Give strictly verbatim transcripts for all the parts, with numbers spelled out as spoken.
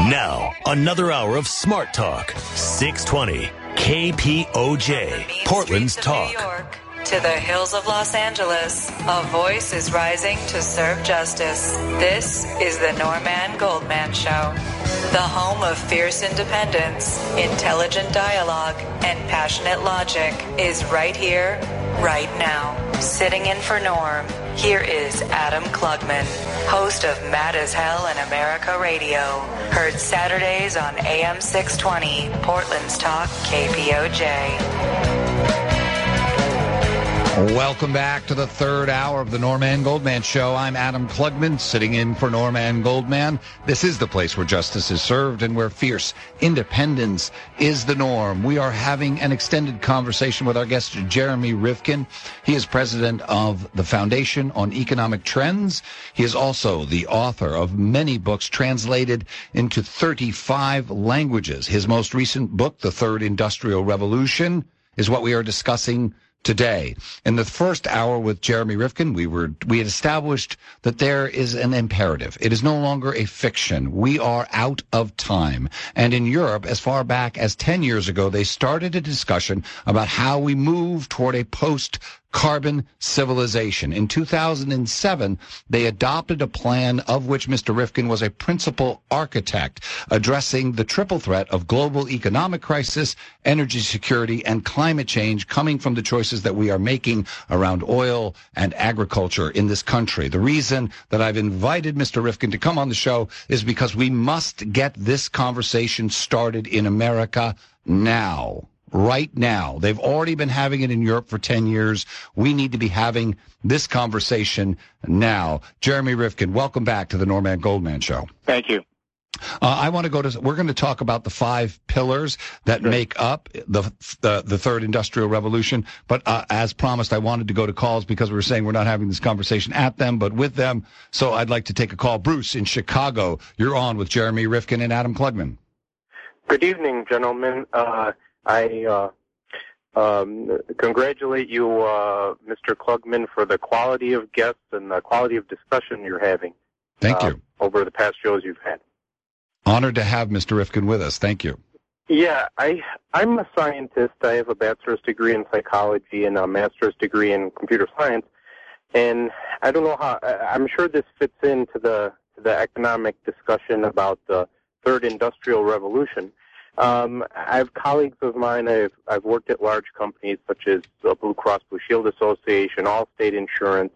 Now, another hour of Smart Talk. six twenty K P O J, Portland's Talk. New York to the hills of Los Angeles, a voice is rising to serve justice. This is the Norman Goldman Show, the home of fierce independence, intelligent dialogue, and passionate logic is right here, right now. Sitting in for Norm, here is Adam Klugman, host of Mad as Hell in America Radio. Heard Saturdays on A M six twenty, Portland's Talk, K P O J. Welcome back to the third hour of the Norman Goldman Show. I'm Adam Klugman, sitting in for Norman Goldman. This is the place where justice is served and where fierce independence is the norm. We are having an extended conversation with our guest, Jeremy Rifkin. He is president of the Foundation on Economic Trends. He is also the author of many books translated into thirty-five languages. His most recent book, The Third Industrial Revolution, is what we are discussing today. In the first hour with Jeremy Rifkin, we were we had established that there is an imperative. It is no longer a fiction. We are out of time. And in Europe, as far back as ten years ago, they started a discussion about how we move toward a post-carbon civilization. In two thousand seven, they adopted a plan of which Mister Rifkin was a principal architect, addressing the triple threat of global economic crisis, energy security, and climate change coming from the choices that we are making around oil and agriculture in this country. The reason that I've invited Mister Rifkin to come on the show is because we must get this conversation started in America now. Right now. They've already been having it in Europe for ten years. We need to be having this conversation now. Jeremy Rifkin, welcome back to the Norman Goldman Show. Thank you. Uh, I want to go to, we're going to talk about the five pillars that sure. make up the, the the third industrial revolution. But uh, as promised, I wanted to go to calls because we were saying we're not having this conversation at them, but with them. So I'd like to take a call. Bruce in Chicago, you're on with Jeremy Rifkin and Adam Klugman. Good evening, gentlemen. Uh, I uh, um, congratulate you, uh, Mister Klugman, for the quality of guests and the quality of discussion you're having. Thank uh, you. Over the past shows you've had. Honored to have Mister Rifkin with us. Thank you. Yeah, I, I'm a scientist. I have a bachelor's degree in psychology and a master's degree in computer science. And I don't know how, I'm sure this fits into the, the economic discussion about the third industrial revolution. Um, I have colleagues of mine. I've, I've worked at large companies such as the Blue Cross Blue Shield Association, Allstate Insurance,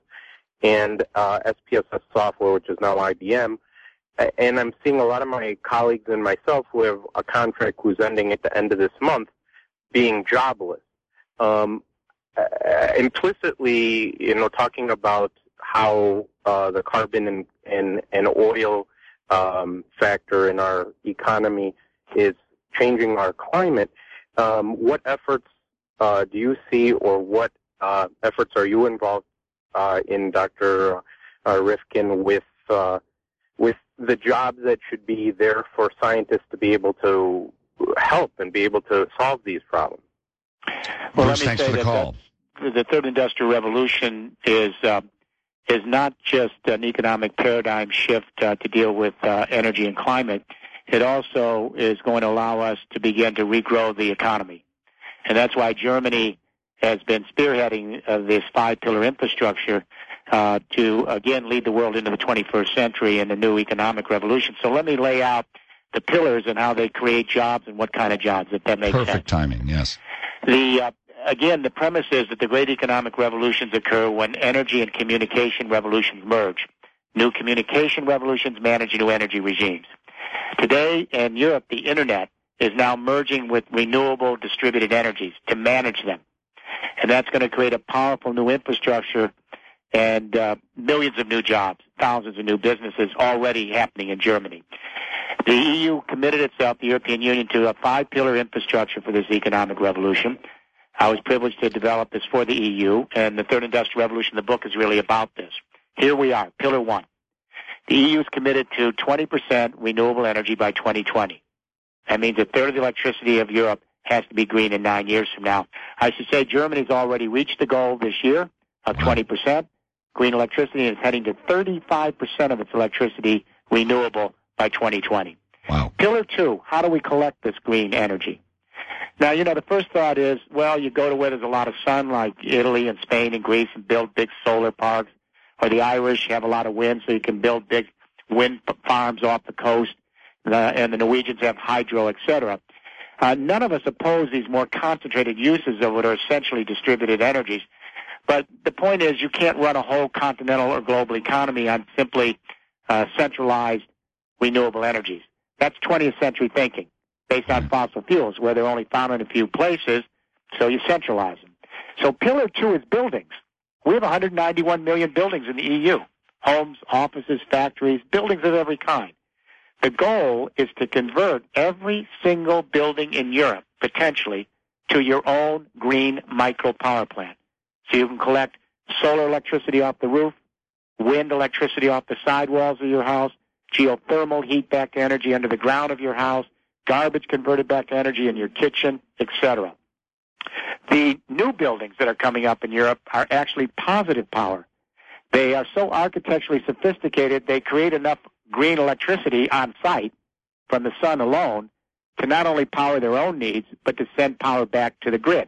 and uh, S P S S Software, which is now I B M. And I'm seeing a lot of my colleagues and myself who have a contract who's ending at the end of this month being jobless. Um, uh, implicitly, you know, talking about how uh, the carbon and, and, and oil um, factor in our economy is changing our climate. Um, what efforts uh, do you see, or what uh, efforts are you involved uh, in, Doctor Uh, Rifkin, with uh, with the jobs that should be there for scientists to be able to help and be able to solve these problems? Well, Bruce, let me thanks say for the that call. The, the third industrial revolution is uh, is not just an economic paradigm shift uh, to deal with uh, energy and climate. It also is going to allow us to begin to regrow the economy. And that's why Germany has been spearheading uh, this five-pillar infrastructure uh, to, again, lead the world into the twenty-first century and the new economic revolution. So let me lay out the pillars and how they create jobs and what kind of jobs, if that makes Perfect sense. Perfect timing, yes. The uh, again, the premise is that the great economic revolutions occur when energy and communication revolutions merge. New communication revolutions manage new energy regimes. Today in Europe, the Internet is now merging with renewable distributed energies to manage them. And that's going to create a powerful new infrastructure and uh, millions of new jobs, thousands of new businesses already happening in Germany. The E U committed itself, the European Union, to a five-pillar infrastructure for this economic revolution. I was privileged to develop this for the E U, and the Third Industrial Revolution, the book, is really about this. Here we are, Pillar one. The E U is committed to twenty percent renewable energy by twenty twenty. That means a third of the electricity of Europe has to be green in nine years from now. I should say Germany's already reached the goal this year of twenty percent green electricity, and is heading to thirty-five percent of its electricity renewable by twenty twenty. Wow. Pillar two, how do we collect this green energy? Now, you know, the first thought is, well, you go to where there's a lot of sun, like Italy and Spain and Greece, and build big solar parks. Or the Irish have a lot of wind, so you can build big wind farms off the coast. Uh, and the Norwegians have hydro, et cetera. Uh, none of us oppose these more concentrated uses of what are essentially distributed energies. But the point is, you can't run a whole continental or global economy on simply uh, centralized renewable energies. That's twentieth century thinking, based on fossil fuels, where they're only found in a few places, so you centralize them. So pillar two is buildings. We have one hundred ninety-one million buildings in the E U, homes, offices, factories, buildings of every kind. The goal is to convert every single building in Europe, potentially, to your own green micro power plant. So you can collect solar electricity off the roof, wind electricity off the sidewalls of your house, geothermal heat back to energy under the ground of your house, garbage converted back to energy in your kitchen, et cetera. The new buildings that are coming up in Europe are actually positive power. They are so architecturally sophisticated, they create enough green electricity on site from the sun alone to not only power their own needs, but to send power back to the grid.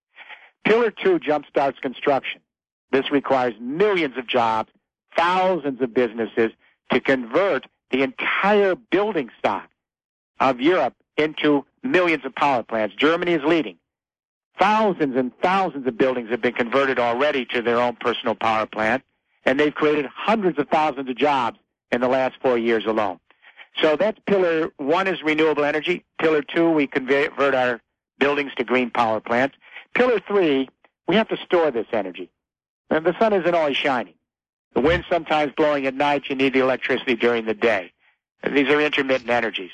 Pillar two jumpstarts construction. This requires millions of jobs, thousands of businesses to convert the entire building stock of Europe into millions of power plants. Germany is leading. Thousands and thousands of buildings have been converted already to their own personal power plant, and they've created hundreds of thousands of jobs in the last four years alone. So that's pillar one is renewable energy. Pillar two, we convert our buildings to green power plants. Pillar three, we have to store this energy. And the sun isn't always shining. The wind's sometimes blowing at night. You need the electricity during the day. These are intermittent energies.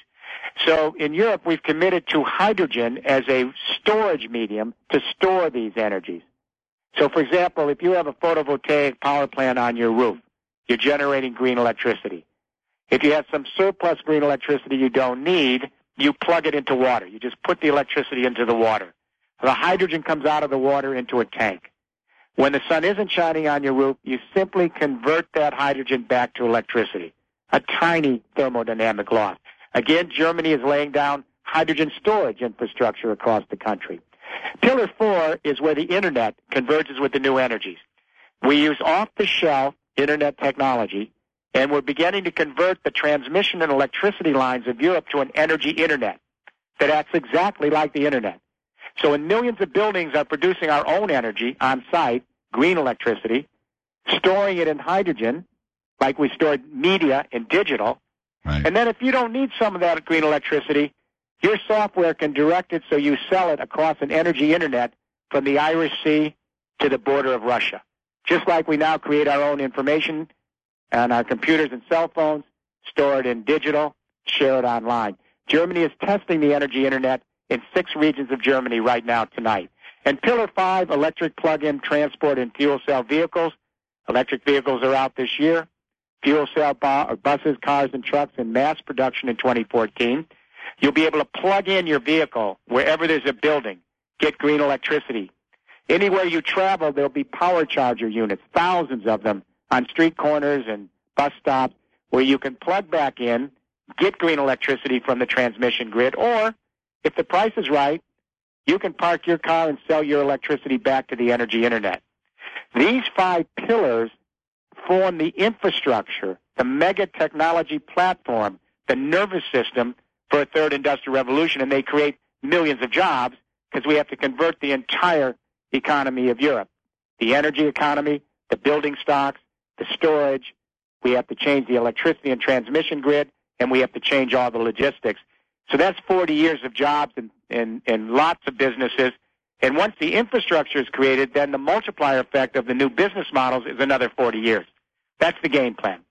So in Europe, we've committed to hydrogen as a storage medium to store these energies. So, for example, if you have a photovoltaic power plant on your roof, you're generating green electricity. If you have some surplus green electricity you don't need, you plug it into water. You just put the electricity into the water. The hydrogen comes out of the water into a tank. When the sun isn't shining on your roof, you simply convert that hydrogen back to electricity, a tiny thermodynamic loss. Again, Germany is laying down hydrogen storage infrastructure across the country. Pillar four is where the Internet converges with the new energies. We use off-the-shelf Internet technology, and we're beginning to convert the transmission and electricity lines of Europe to an energy Internet that acts exactly like the Internet. So when millions of buildings are producing our own energy on site, green electricity, storing it in hydrogen, like we stored media in digital, right. And then if you don't need some of that green electricity, your software can direct it so you sell it across an energy Internet from the Irish Sea to the border of Russia. Just like we now create our own information on our computers and cell phones, store it in digital, share it online. Germany is testing the energy Internet in six regions of Germany right now tonight. And Pillar five, electric plug-in transport and fuel cell vehicles. Electric vehicles are out this year. Fuel cell bu- buses, cars, and trucks in mass production in twenty fourteen. You'll be able to plug in your vehicle wherever there's a building, get green electricity. Anywhere you travel, there'll be power charger units, thousands of them, on street corners and bus stops where you can plug back in, get green electricity from the transmission grid, or if the price is right, you can park your car and sell your electricity back to the energy Internet. These five pillars form the infrastructure, the mega technology platform, the nervous system for a third industrial revolution, and they create millions of jobs because we have to convert the entire economy of Europe. The energy economy, the building stocks, the storage. We have to change the electricity and transmission grid, and we have to change all the logistics. So that's forty years of jobs and, and, and lots of businesses. And once the infrastructure is created, then the multiplier effect of the new business models is another forty years. That's the game plan.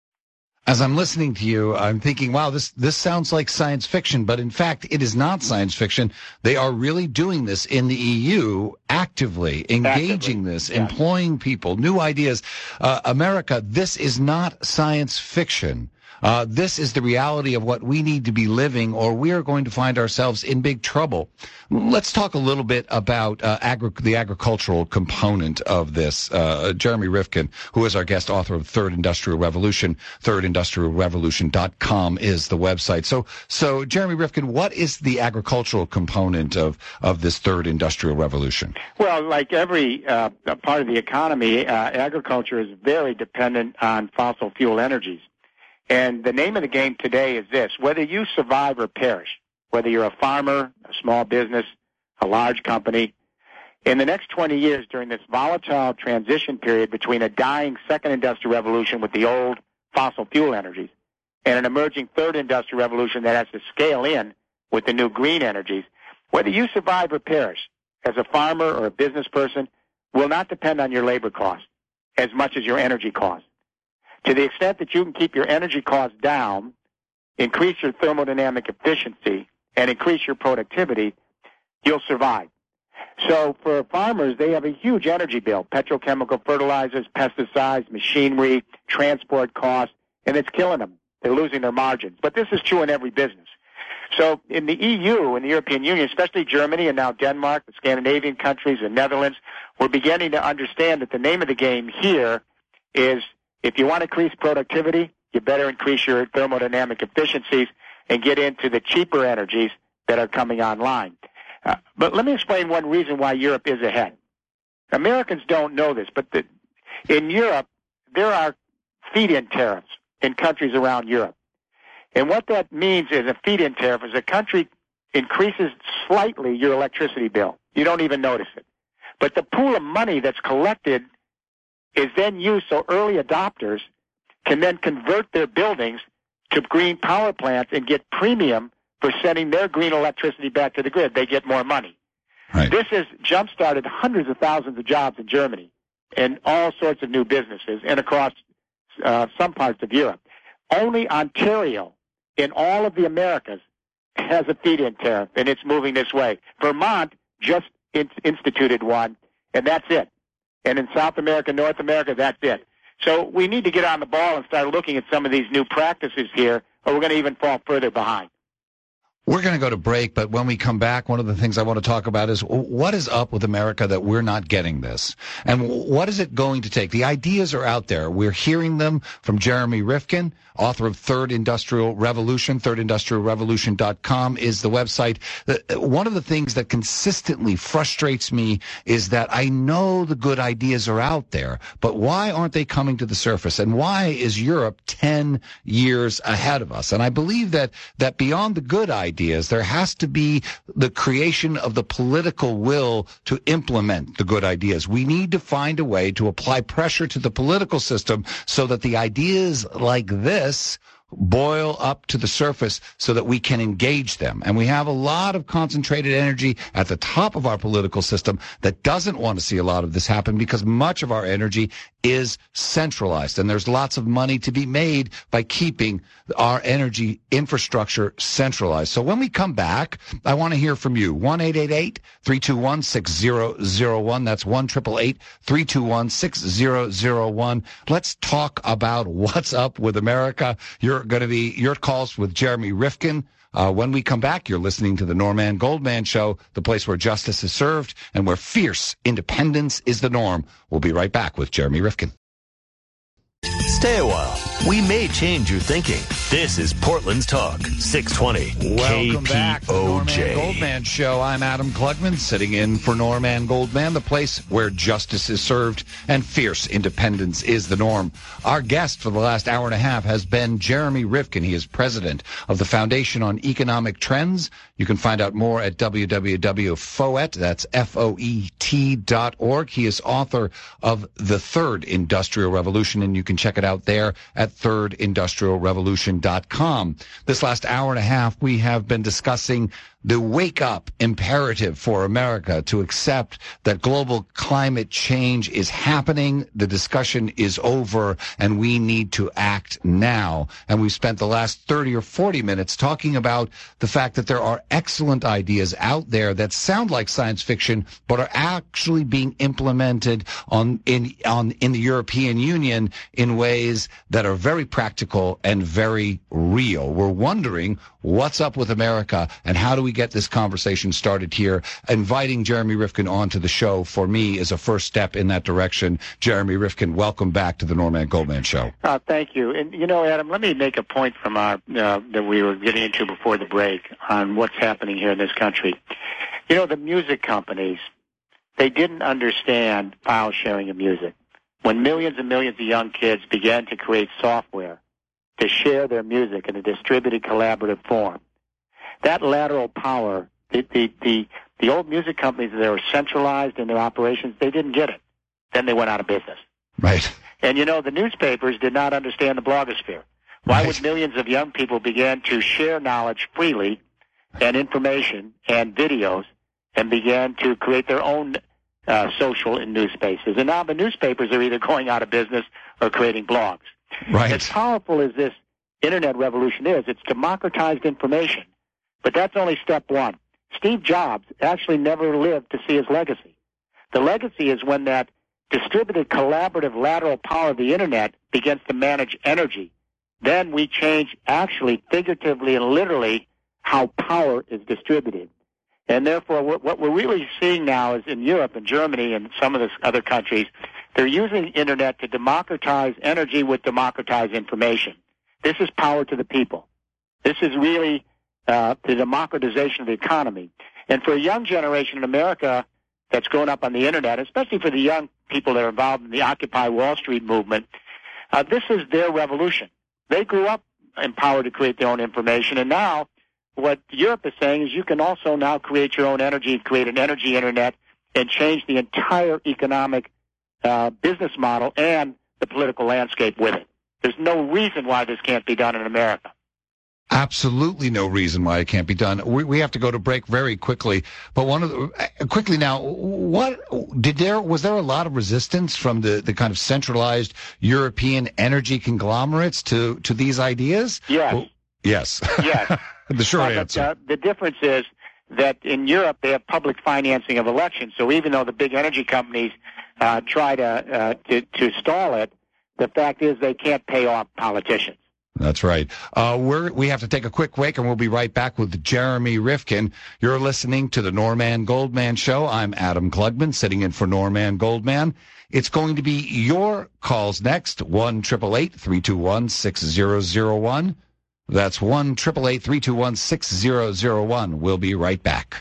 As I'm listening to you, I'm thinking, wow, this, this sounds like science fiction, but in fact, it is not science fiction. They are really doing this in the E U, actively engaging actively. this, yeah. employing people, new ideas. Uh, America, this is not science fiction. Uh, this is the reality of what we need to be living, or we are going to find ourselves in big trouble. Let's talk a little bit about uh, agri- the agricultural component of this. Uh, Jeremy Rifkin, who is our guest author of Third Industrial Revolution, third industrial revolution dot com is the website. So, so Jeremy Rifkin, what is the agricultural component of, of this Third Industrial Revolution? Well, like every uh, part of the economy, uh, agriculture is very dependent on fossil fuel energies. And the name of the game today is this: whether you survive or perish, whether you're a farmer, a small business, a large company, in the next twenty years, during this volatile transition period between a dying second industrial revolution with the old fossil fuel energies and an emerging third industrial revolution that has to scale in with the new green energies, whether you survive or perish as a farmer or a business person will not depend on your labor costs as much as your energy costs. To the extent that you can keep your energy costs down, increase your thermodynamic efficiency, and increase your productivity, you'll survive. So for farmers, they have a huge energy bill: petrochemical fertilizers, pesticides, machinery, transport costs, and it's killing them. They're losing their margins. But this is true in every business. So in the E U, in the European Union, especially Germany and now Denmark, the Scandinavian countries, the Netherlands, we're beginning to understand that the name of the game here is, if you want to increase productivity, you better increase your thermodynamic efficiencies and get into the cheaper energies that are coming online. Uh, but let me explain one reason why Europe is ahead. Americans don't know this, but the, in Europe, there are feed-in tariffs in countries around Europe. And what that means is a feed-in tariff is a country increases slightly your electricity bill. You don't even notice it. But the pool of money that's collected is then used so early adopters can then convert their buildings to green power plants and get premium for sending their green electricity back to the grid. They get more money. Right. This has jump-started hundreds of thousands of jobs in Germany and all sorts of new businesses and across uh, some parts of Europe. Only Ontario in all of the Americas has a feed-in tariff, and it's moving this way. Vermont just in- instituted one, and that's it. And in South America, North America, that's it. So we need to get on the ball and start looking at some of these new practices here, or we're going to even fall further behind. We're going to go to break, but when we come back, one of the things I want to talk about is what is up with America that we're not getting this? And what is it going to take? The ideas are out there. We're hearing them from Jeremy Rifkin, author of Third Industrial Revolution. third industrial revolution dot com is the website. One of the things that consistently frustrates me is that I know the good ideas are out there, but why aren't they coming to the surface? And why is Europe ten years ahead of us? And I believe that, that beyond the good ideas, Ideas, there has to be the creation of the political will to implement the good ideas. We need to find a way to apply pressure to the political system so that the ideas like this boil up to the surface so that we can engage them. And we have a lot of concentrated energy at the top of our political system that doesn't want to see a lot of this happen because much of our energy is centralized. And there's lots of money to be made by keeping our energy infrastructure centralized. So when we come back, I want to hear from you. one eight eight eight, three two one, six zero zero one. That's one eight eight eight, three two one, six zero zero one. Let's talk about what's up with America. You're going to be your calls with Jeremy Rifkin. Uh, when we come back, you're listening to the Norman Goldman Show, the place where justice is served and where fierce independence is the norm. We'll be right back with Jeremy Rifkin. Stay a while. We may change your thinking. This is Portland's Talk, six twenty Welcome back to the Norman K P O J. Goldman Show. I'm Adam Klugman, sitting in for Norman Goldman, the place where justice is served and fierce independence is the norm. Our guest for the last hour and a half has been Jeremy Rifkin. He is president of the Foundation on Economic Trends. You can find out more at w w w dot foet, that's F O E T dot org. He is author of The Third Industrial Revolution, and you can check it out there at third industrial revolution dot com. This last hour and a half, we have been discussing the wake-up imperative for America to accept that global climate change is happening, the discussion is over, and we need to act now. And we've spent the last thirty or forty minutes talking about the fact that there are excellent ideas out there that sound like science fiction, but are actually being implemented on in on in the European Union in ways that are very practical and very real. We're wondering what's up with America and how do we get this conversation started here. Inviting Jeremy Rifkin onto the show, for me, is a first step in that direction. Jeremy Rifkin, welcome back to the Norman Goldman Show. Uh, thank you. And, you know, Adam, let me make a point from our, uh, that we were getting into before the break on what's happening here in this country. You know, the music companies, they didn't understand file sharing of music. When millions and millions of young kids began to create software to share their music in a distributed collaborative form, that lateral power, the, the, the, the old music companies that were centralized in their operations, they didn't get it. Then they went out of business. Right. And, you know, the newspapers did not understand the blogosphere. Why Right. would millions of young people begin to share knowledge freely and information and videos and began to create their own uh, social and news spaces? And now the newspapers are either going out of business or creating blogs. Right. As powerful as this Internet revolution is, it's democratized information. But that's only step one. Steve Jobs actually never lived to see his legacy. The legacy is when that distributed collaborative lateral power of the Internet begins to manage energy. Then we change actually figuratively and literally how power is distributed. And therefore, what we're really seeing now is in Europe and Germany and some of the other countries, they're using Internet to democratize energy with democratized information. This is power to the people. This is really uh, the democratization of the economy. And for a young generation in America that's grown up on the Internet, especially for the young people that are involved in the Occupy Wall Street movement, uh, this is their revolution. They grew up empowered to create their own information, and now what Europe is saying is you can also now create your own energy, create an energy Internet, and change the entire economic uh, business model and the political landscape with it. There's no reason why this can't be done in America. Absolutely no reason why it can't be done. We, we have to go to break very quickly. But one of the, uh, quickly now, what did there was there a lot of resistance from the, the kind of centralized European energy conglomerates to, to these ideas? Yes. Well, yes. Yes. The short uh, answer. But, uh, the difference is that in Europe they have public financing of elections. So even though the big energy companies uh, try to, uh, to to stall it, the fact is they can't pay off politicians. That's right. Uh, we're, we have to take a quick break, and we'll be right back with Jeremy Rifkin. You're listening to the Norman Goldman Show. I'm Adam Klugman, sitting in for Norman Goldman. It's going to be your calls next, one eight eight eight, three two one, six zero zero one. That's one eight eight eight, three two one, six zero zero one. We'll be right back.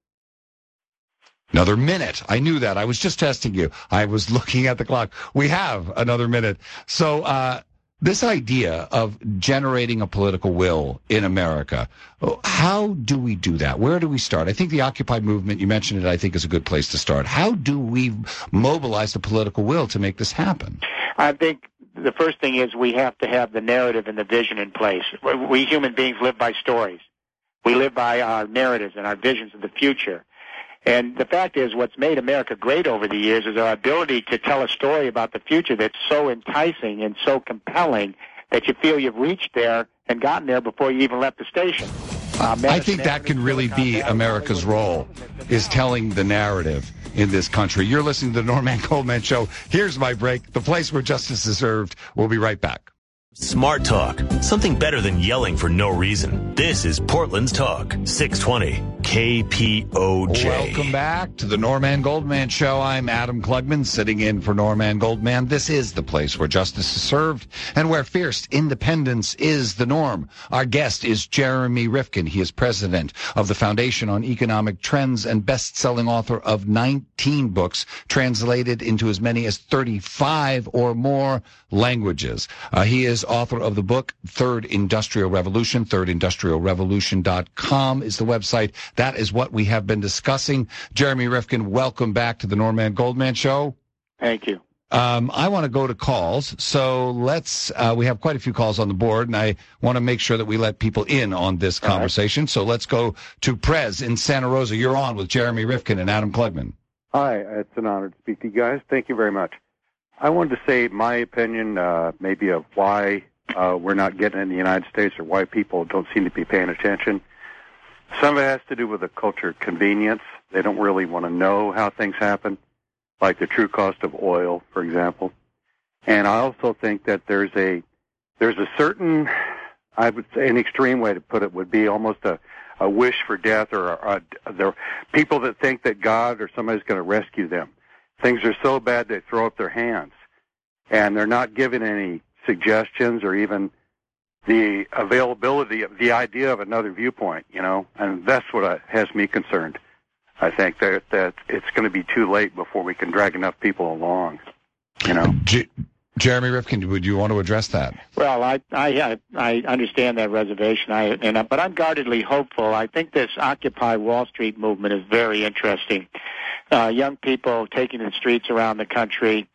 Another minute. I knew that. I was just testing you. I was looking at the clock. We have another minute. So, uh, this idea of generating a political will in America, how do we do that? Where do we start? I think the Occupy movement, you mentioned it, I think is a good place to start. How do we mobilize the political will to make this happen? I think the first thing is we have to have the narrative and the vision in place. We human beings live by stories. We live by our narratives and our visions of the future. And the fact is, what's made America great over the years is our ability to tell a story about the future that's so enticing and so compelling that you feel you've reached there and gotten there before you even left the station. Uh, I think that can really be America's role, is telling the narrative in this country. You're listening to the Norman Goldman Show. Here's my break, the place where justice is served. We'll be right back. Smart Talk, something better than yelling for no reason. This is Portland's Talk, six twenty K P O J. Welcome back to the Norman Goldman Show. I'm Adam Klugman, sitting in for Norman Goldman. This is the place where justice is served and where fierce independence is the norm. Our guest is Jeremy Rifkin. He is president of the Foundation on Economic Trends and best-selling author of nineteen books, translated into as many as thirty-five or more languages. Uh, he is author of the book Third Industrial Revolution. third industrial revolution dot com is the website. That is what we have been discussing. Jeremy Rifkin, welcome back to the Norman Goldman Show. Thank you. Um, I want to go to calls, so let's, uh, we have quite a few calls on the board, and I want to make sure that we let people in on this conversation. Right. So let's go to Prez in Santa Rosa. You're on with Jeremy Rifkin and Adam Klugman. Hi, it's an honor to speak to you guys. Thank you very much. I wanted to say my opinion, uh, maybe of why uh, we're not getting in the United States or why people don't seem to be paying attention. Some of it has to do with the culture of convenience. They don't really want to know how things happen, like the true cost of oil, for example. And I also think that there's a there's a certain, I would say an extreme way to put it would be almost a, a wish for death, or a, a, there are people that think that God or somebody's going to rescue them. Things are so bad they throw up their hands, and they're not given any suggestions or even the availability of the idea of another viewpoint, you know, and that's what has me concerned. I think that that it's going to be too late before we can drag enough people along, you know. G- Jeremy Rifkin, would you want to address that? Well, I I I understand that reservation, I and but I'm guardedly hopeful. I think this Occupy Wall Street movement is very interesting. Uh, young people taking the streets around the country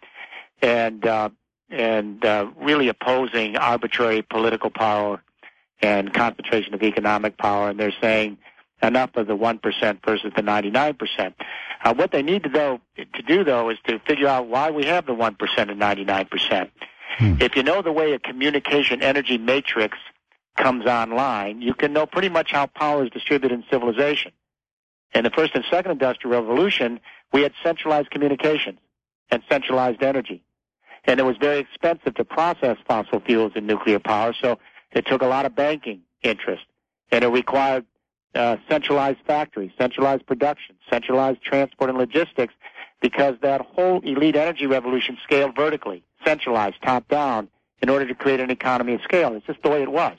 and uh, and uh, really opposing arbitrary political power and concentration of economic power, and they're saying enough of the one percent versus the ninety-nine percent. Uh, what they need to, though, to do, though, is to figure out why we have the one percent and ninety-nine percent. Hmm. If you know the way a communication energy matrix comes online, you can know pretty much how power is distributed in civilization. In the first and second industrial revolution, we had centralized communications and centralized energy. And it was very expensive to process fossil fuels and nuclear power, so it took a lot of banking interest. And it required Uh, centralized factories, centralized production, centralized transport and logistics, because that whole elite energy revolution scaled vertically, centralized, top-down, in order to create an economy of scale. It's just the way it was.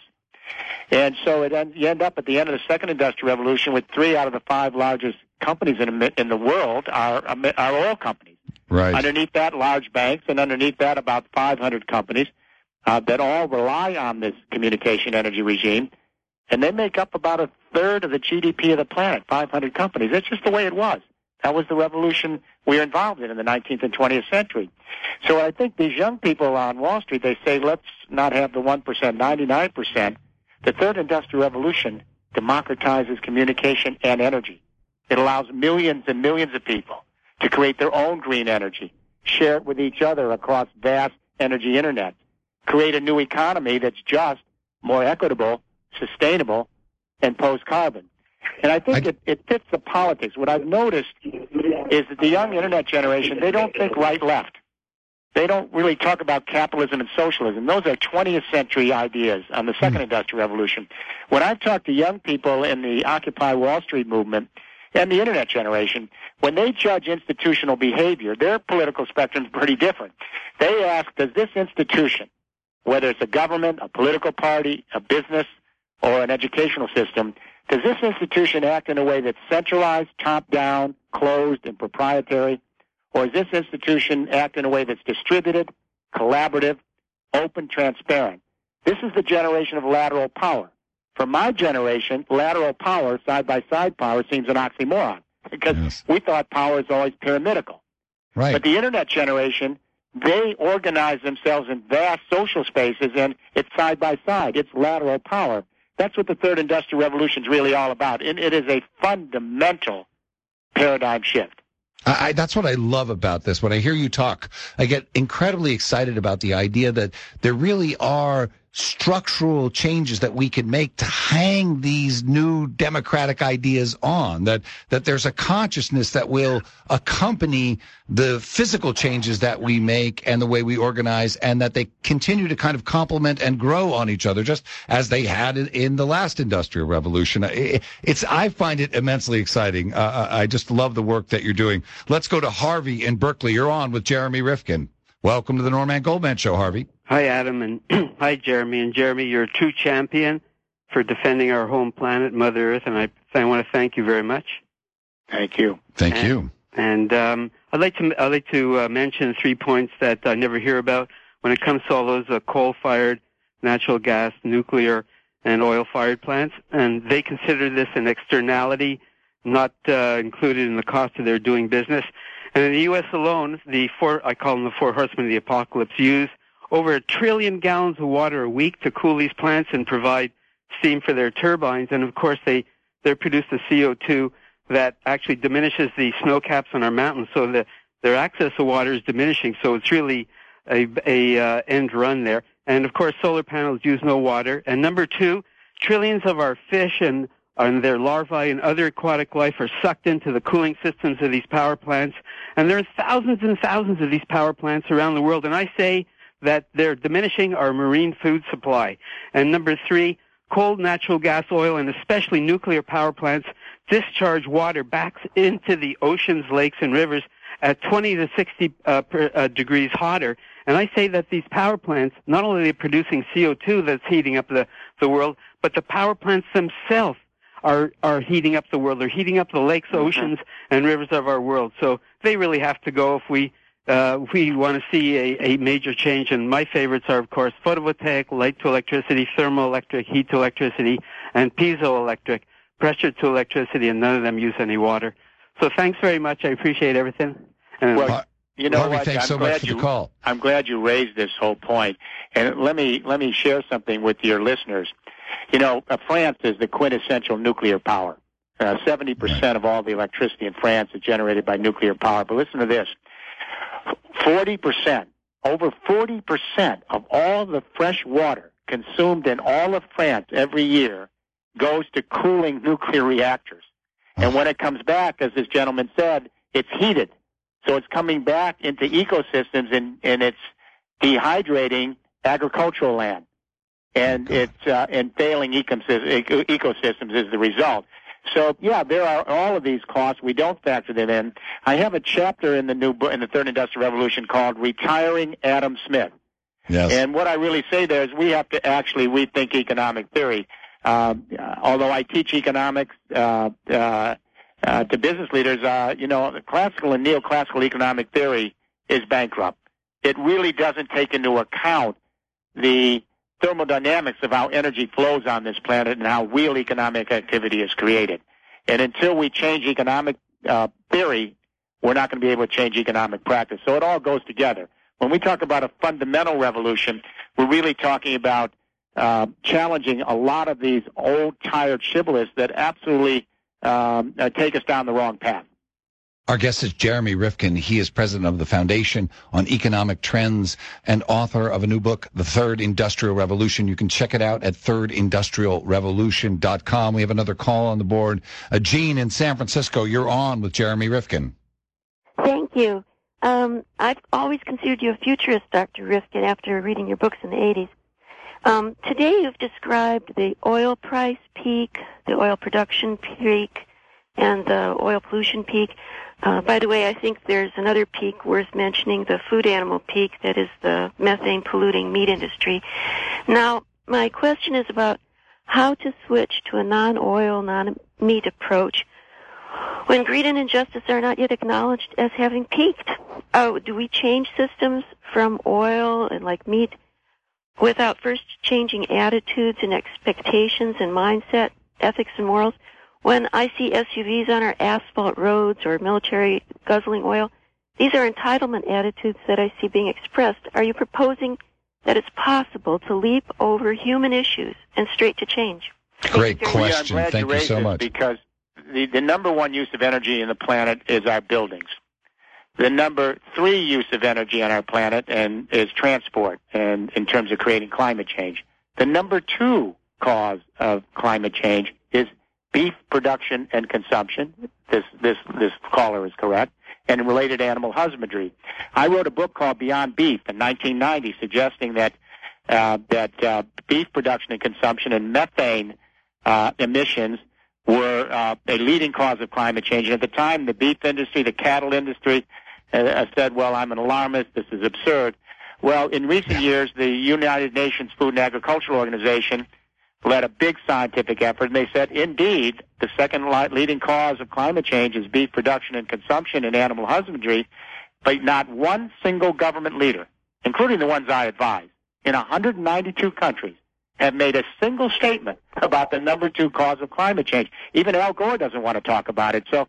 And so it end, you end up at the end of the second industrial revolution with three out of the five largest companies in, in the world are, are oil companies. Right. Underneath that, large banks, and underneath that, about five hundred companies uh, that all rely on this communication energy regime. And they make up about a third of the G D P of the planet, five hundred companies. That's just the way it was. That was the revolution we were involved in in the nineteenth and twentieth century. So I think these young people on Wall Street, they say, let's not have the one percent, ninety-nine percent. The third industrial revolution democratizes communication and energy. It allows millions and millions of people to create their own green energy, share it with each other across vast energy internet, create a new economy that's just, more equitable, sustainable, and post-carbon. And I think I... it, it fits the politics. What I've noticed is that the young internet generation, they don't think right-left. They don't really talk about capitalism and socialism. Those are twentieth century ideas on the second mm. industrial revolution. When I've talked to young people in the Occupy Wall Street movement and the internet generation, when they judge institutional behavior, their political spectrum is pretty different. They ask, does this institution, whether it's a government, a political party, a business, or an educational system, does this institution act in a way that's centralized, top-down, closed, and proprietary? Or does this institution act in a way that's distributed, collaborative, open, transparent? This is the generation of lateral power. For my generation, lateral power, side-by-side power, seems an oxymoron, because yes. we thought power is always pyramidical. Right. But the internet generation, they organize themselves in vast social spaces, and it's side-by-side. It's lateral power. That's what the third industrial revolution is really all about. It, it is a fundamental paradigm shift. I, I, that's what I love about this. When I hear you talk, I get incredibly excited about the idea that there really are structural changes that we can make to hang these new democratic ideas on, that that there's a consciousness that will accompany the physical changes that we make and the way we organize, and that they continue to kind of complement and grow on each other, just as they had in, in the last industrial revolution. It, it's I find it immensely exciting. Uh, I just love the work that you're doing. Let's go to Harvey in Berkeley. You're on with Jeremy Rifkin. Welcome to the Norman Goldman Show, Harvey. Hi, Adam, and hi, Jeremy. And Jeremy, you're a true champion for defending our home planet, Mother Earth, and I, I want to thank you very much. Thank you. Thank and, you. And um, I'd like to I'd like to uh, mention three points that I never hear about when it comes to all those uh, coal-fired, natural gas, nuclear, and oil-fired plants, and they consider this an externality, not uh, included in the cost of their doing business. And in the U S alone, the four, I call them the four horsemen of the apocalypse, use over a trillion gallons of water a week to cool these plants and provide steam for their turbines. And of course, they, they produce the C O two that actually diminishes the snow caps on our mountains, so that their access to water is diminishing. So it's really a, a uh, end run there. And of course, solar panels use no water. And number two, trillions of our fish and, and their larvae and other aquatic life are sucked into the cooling systems of these power plants. And there are thousands and thousands of these power plants around the world. And I say that they're diminishing our marine food supply. And number three, coal, natural gas, oil, and especially nuclear power plants discharge water back into the oceans, lakes, and rivers at twenty to sixty uh, per, uh, degrees hotter. And I say that these power plants, not only are they producing C O two that's heating up the, the world, but the power plants themselves are, are heating up the world. They're heating up the lakes, oceans, and rivers of our world. So they really have to go if we uh, we want to see a, a major change. And my favorites are, of course, photovoltaic, light to electricity, thermoelectric, heat to electricity, and piezoelectric, pressure to electricity, and none of them use any water. So thanks very much. I appreciate everything. And well, you know Harvey, what? thanks I'm so glad much for you, the call. I'm glad you raised this whole point. And let me let me share something with your listeners. You know, uh, France is the quintessential nuclear power. Uh, seventy percent of all the electricity in France is generated by nuclear power. But listen to this. forty percent, over forty percent of all the fresh water consumed in all of France every year goes to cooling nuclear reactors. And when it comes back, as this gentleman said, it's heated. So it's coming back into ecosystems, and, and it's dehydrating agricultural land. And it's uh, and failing ecosys- ecosystems is the result. So, yeah, there are all of these costs. We don't factor them in. I have a chapter in the new book, in the Third Industrial Revolution, called Retiring Adam Smith. Yes. And what I really say there is we have to actually rethink economic theory. Uh, although I teach economics uh, uh, uh, to business leaders, uh, you know, classical and neoclassical economic theory is bankrupt. It really doesn't take into account the thermodynamics of how energy flows on this planet and how real economic activity is created. And until we change economic uh, theory, we're not going to be able to change economic practice. So it all goes together. When we talk about a fundamental revolution, we're really talking about uh, challenging a lot of these old, tired shibboleths that absolutely um, uh, take us down the wrong path. Our guest is Jeremy Rifkin. He is president of the Foundation on Economic Trends and author of a new book, The Third Industrial Revolution. You can check it out at third industrial revolution dot com. We have another call on the board. Uh, Jean in San Francisco, you're on with Jeremy Rifkin. Thank you. Um, I've always considered you a futurist, Doctor Rifkin, after reading your books in the eighties. Um, today you've described the oil price peak, the oil production peak, and the oil pollution peak. Uh, by the way, I think there's another peak worth mentioning, the food animal peak, that is the methane-polluting meat industry. Now, my question is about how to switch to a non-oil, non-meat approach when greed and injustice are not yet acknowledged as having peaked. Oh, do we change systems from oil and like meat without first changing attitudes and expectations and mindset, ethics and morals? When I see S U Vs on our asphalt roads or military guzzling oil, these are entitlement attitudes that I see being expressed. Are you proposing that it's possible to leap over human issues and straight to change? Great question. Yeah, I'm glad Thank you, you raised so this much. Because the, the number one use of energy in the planet is our buildings. The number three use of energy on our planet and is transport, and in terms of creating climate change. The number two cause of climate change is beef production and consumption. This this this caller is correct. And related animal husbandry. I wrote a book called Beyond Beef in nineteen ninety, suggesting that uh, that uh, beef production and consumption and methane uh, emissions were uh, a leading cause of climate change. And at the time, the beef industry, the cattle industry, uh, said, "Well, I'm an alarmist. This is absurd." Well, in recent years, the United Nations Food and Agricultural Organization led a big scientific effort, and they said, indeed, the second leading cause of climate change is beef production and consumption and animal husbandry, but not one single government leader, including the ones I advise, in one hundred ninety-two countries, have made a single statement about the number two cause of climate change. Even Al Gore doesn't want to talk about it. So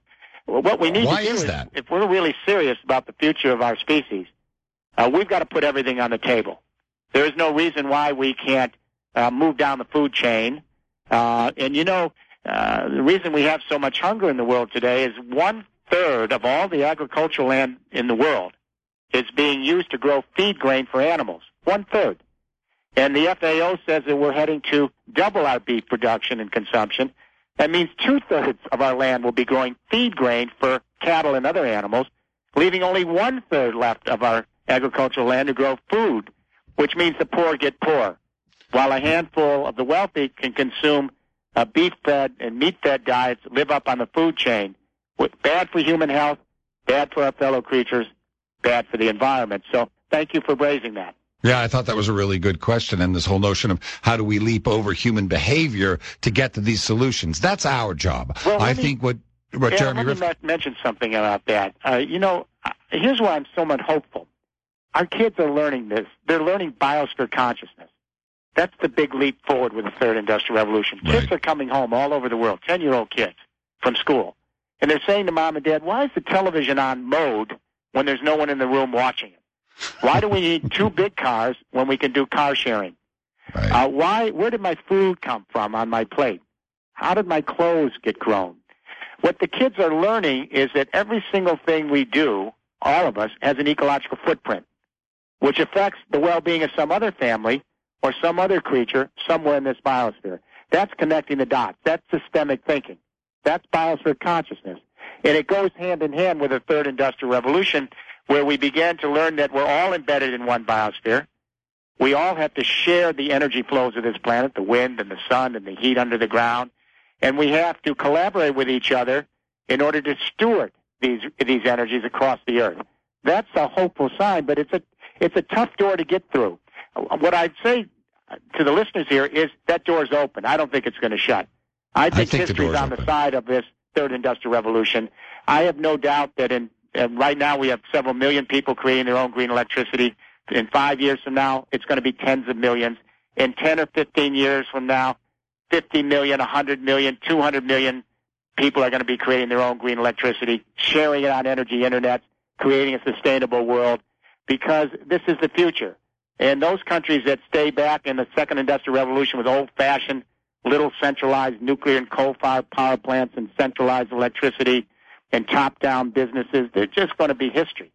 Well, what we need Why to do is is, that? if we're really serious about the future of our species, uh, we've got to put everything on the table. There is no reason why we can't uh, move down the food chain. Uh, and, you know, uh, the reason we have so much hunger in the world today is one-third of all the agricultural land in the world is being used to grow feed grain for animals. One-third. And the F A O says that we're heading to double our beef production and consumption. That means two-thirds of our land will be growing feed grain for cattle and other animals, leaving only one-third left of our agricultural land to grow food, which means the poor get poorer, while a handful of the wealthy can consume uh, beef-fed and meat-fed diets, live up on the food chain. Bad for human health, bad for our fellow creatures, bad for the environment. So thank you for raising that. Yeah, I thought that was a really good question, and this whole notion of how do we leap over human behavior to get to these solutions. That's our job. Well, I me, think what, what yeah, Jeremy... Let me Riff- mention something about that. Uh, you know, here's why I'm so much hopeful. Our kids are learning this. They're learning biosphere consciousness. That's the big leap forward with the third industrial revolution. Right. Kids are coming home all over the world, ten-year-old kids from school, and they're saying to mom and dad, why is the television on mode when there's no one in the room watching it? Why do we need two big cars when we can do car sharing? Right. Uh, why? Where did my food come from on my plate? How did my clothes get grown? What the kids are learning is that every single thing we do, all of us, has an ecological footprint, which affects the well-being of some other family or some other creature somewhere in this biosphere. That's connecting the dots. That's systemic thinking. That's biosphere consciousness. And it goes hand in hand with the third industrial revolution, where we began to learn that we're all embedded in one biosphere. We all have to share the energy flows of this planet, the wind and the sun and the heat under the ground, and we have to collaborate with each other in order to steward these these energies across the earth. That's a hopeful sign, but it's a it's a tough door to get through. What I'd say to the listeners here is that door's open. I don't think it's going to shut. I think, I think history's on open. the side of this third industrial revolution. I have no doubt that in And right now we have several million people creating their own green electricity. In five years from now, it's going to be tens of millions. In ten or fifteen years from now, fifty million, one hundred million, two hundred million people are going to be creating their own green electricity, sharing it on energy internets, creating a sustainable world, because this is the future. And those countries that stay back in the second industrial revolution with old-fashioned, little centralized nuclear and coal-fired power plants and centralized electricity and top-down businesses, they're just going to be history.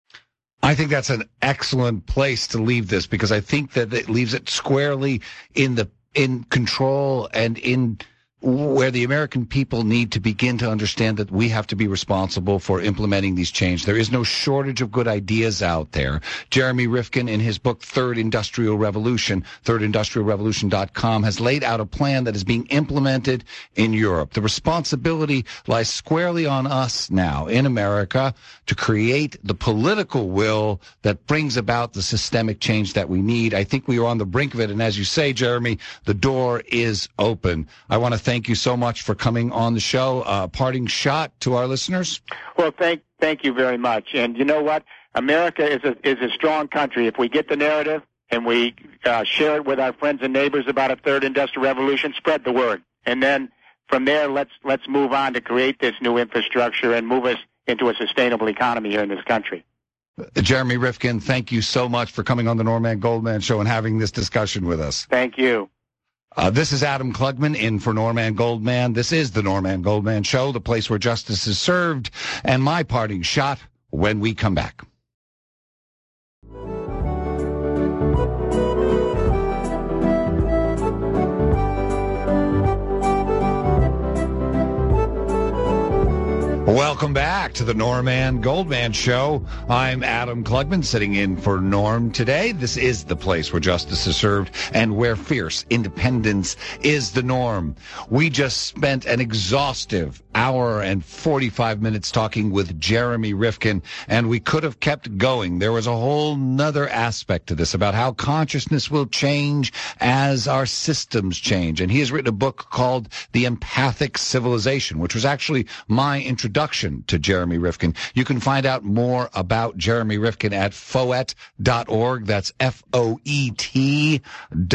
I think that's an excellent place to leave this, because I think that it leaves it squarely in the in control and in where the American people need to begin to understand that we have to be responsible for implementing these changes. There is no shortage of good ideas out there. Jeremy Rifkin, in his book Third Industrial Revolution, third industrial revolution dot com, has laid out a plan that is being implemented in Europe. The responsibility lies squarely on us now in America to create the political will that brings about the systemic change that we need. I think we are on the brink of it, and as you say, Jeremy, the door is open. I want to thank you so much for coming on the show. Uh, parting shot to our listeners. Well, thank thank you very much. And you know what? America is a is a strong country. If we get the narrative and we uh, share it with our friends and neighbors about a third industrial revolution, spread the word. And then from there, let's let's move on to create this new infrastructure and move us into a sustainable economy here in this country. Jeremy Rifkin, thank you so much for coming on the Norman Goldman Show and having this discussion with us. Thank you. Uh, this is Adam Klugman in for Norman Goldman. This is the Norman Goldman Show, the place where justice is served, and my parting shot when we come back. Welcome back to the Norman Goldman Show. I'm Adam Klugman, sitting in for Norm today. This is the place where justice is served and where fierce independence is the norm. We just spent an exhaustive hour and forty-five minutes talking with Jeremy Rifkin, and we could have kept going. There was a whole nother aspect to this about how consciousness will change as our systems change. And he has written a book called The Empathic Civilization, which was actually my introduction to Jeremy Rifkin. You can find out more about Jeremy Rifkin at foet dot org. That's F O E T dot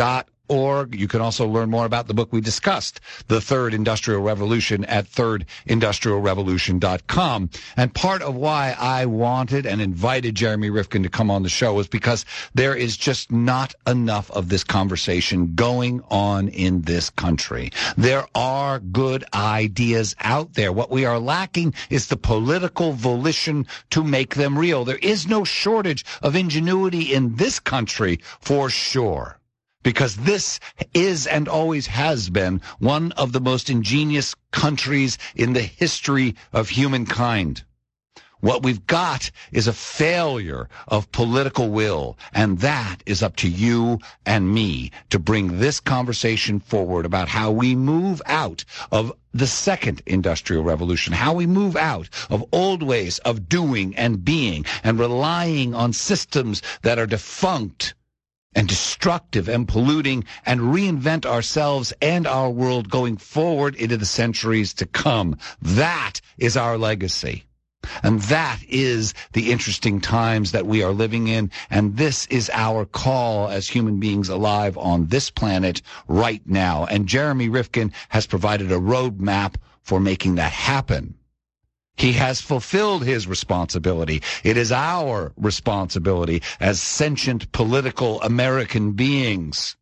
org. You can also learn more about the book we discussed, The Third Industrial Revolution, at third industrial revolution dot com. And part of why I wanted and invited Jeremy Rifkin to come on the show was because there is just not enough of this conversation going on in this country. There are good ideas out there. What we are lacking is the political volition to make them real. There is no shortage of ingenuity in this country, for sure, because this is and always has been one of the most ingenious countries in the history of humankind. What we've got is a failure of political will, and that is up to you and me to bring this conversation forward about how we move out of the second industrial revolution, how we move out of old ways of doing and being and relying on systems that are defunct and destructive and polluting, and reinvent ourselves and our world going forward into the centuries to come. That is our legacy. And that is the interesting times that we are living in, and this is our call as human beings alive on this planet right now. And Jeremy Rifkin has provided a roadmap for making that happen. He has fulfilled his responsibility. It is our responsibility as sentient political American beings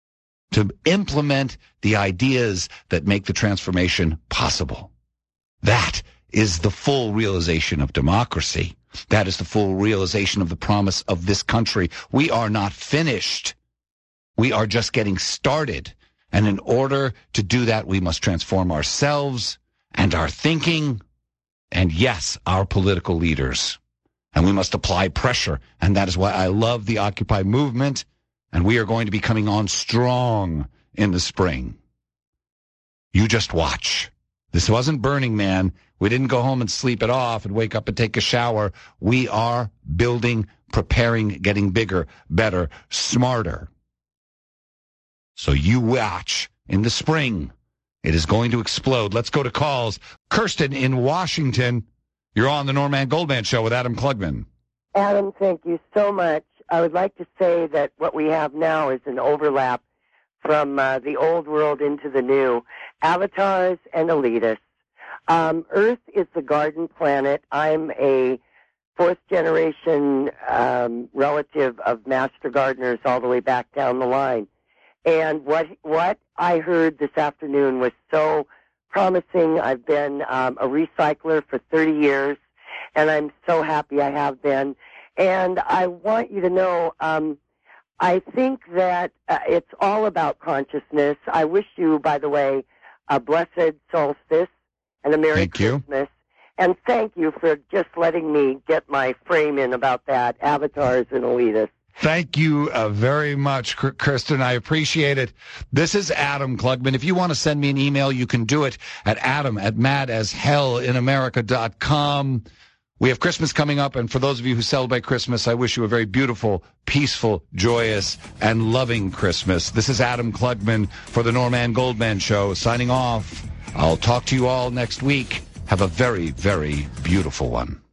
to implement the ideas that make the transformation possible. That is the full realization of democracy. That is the full realization of the promise of this country. We are not finished. We are just getting started. And in order to do that, we must transform ourselves and our thinking, and yes, our political leaders. And we must apply pressure. And that is why I love the Occupy movement. And we are going to be coming on strong in the spring. You just watch. This wasn't Burning Man. We didn't go home and sleep it off and wake up and take a shower. We are building, preparing, getting bigger, better, smarter. So you watch in the spring. It is going to explode. Let's go to calls. Kirsten in Washington. You're on the Norman Goldman Show with Adam Klugman. Adam, thank you so much. I would like to say that what we have now is an overlap from uh, the old world into the new. Avatars and elitists. Um, Earth is the garden planet. I'm a fourth-generation um, relative of master gardeners all the way back down the line. And what what I heard this afternoon was so promising. I've been um, a recycler for thirty years, and I'm so happy I have been. And I want you to know, um, I think that uh, it's all about consciousness. I wish you, by the way, a blessed solstice and a Merry thank Christmas. You. And thank you for just letting me get my frame in about that, avatars and elitists. Thank you uh, very much, Kristen. I appreciate it. This is Adam Klugman. If you want to send me an email, you can do it at adam at mad as hell in america dot com. We have Christmas coming up, and for those of you who celebrate Christmas, I wish you a very beautiful, peaceful, joyous, and loving Christmas. This is Adam Klugman for the Norman Goldman Show, signing off. I'll talk to you all next week. Have a very, very beautiful one.